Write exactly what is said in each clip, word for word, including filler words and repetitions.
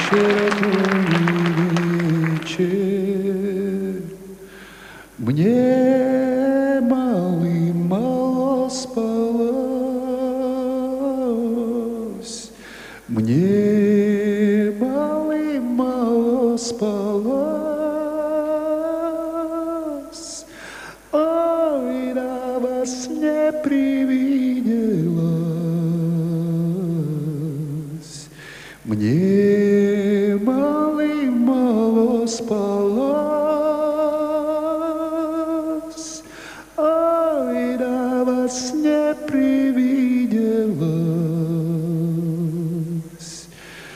вечер, вечер, мне малым мало спалось, мне малым мало спалось, ой, да во сне привиделось, мне малым мало спалось, ой, да во сне привиделось,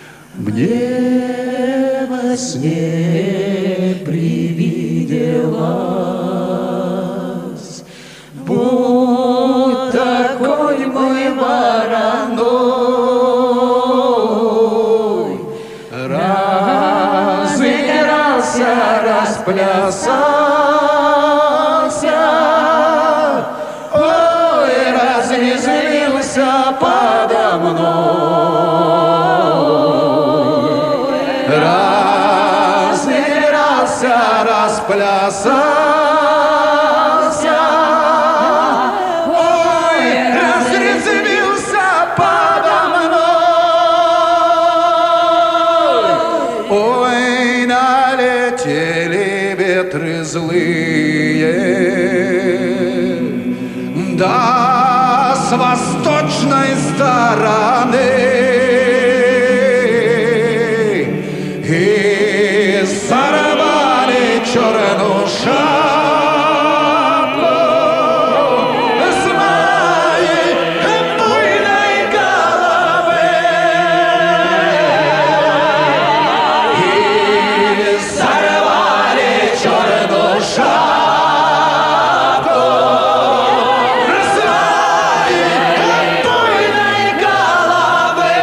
мне во сне привиделось, будь такой мой вороной, разыгрался, расплясался, ой, разрезвился подо мной, разыгрался, расплясался, ой, разрезвился подо мной, ой, налетели ветры злые, да с восточной стороны, и сорвали черную шапку с моей буйной головы, и сорвали черную шапку с моей буйной головы.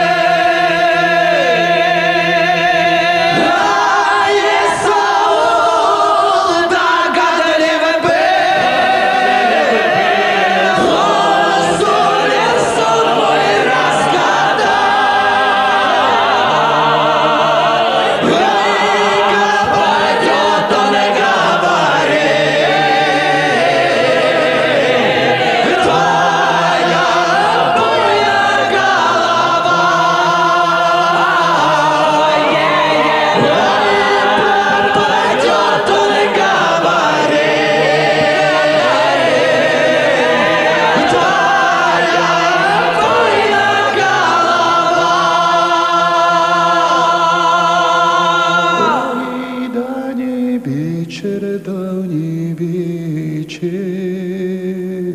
Вечер, давний вечер,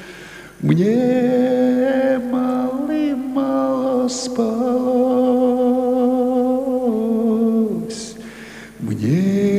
мне малым мало спалось, мне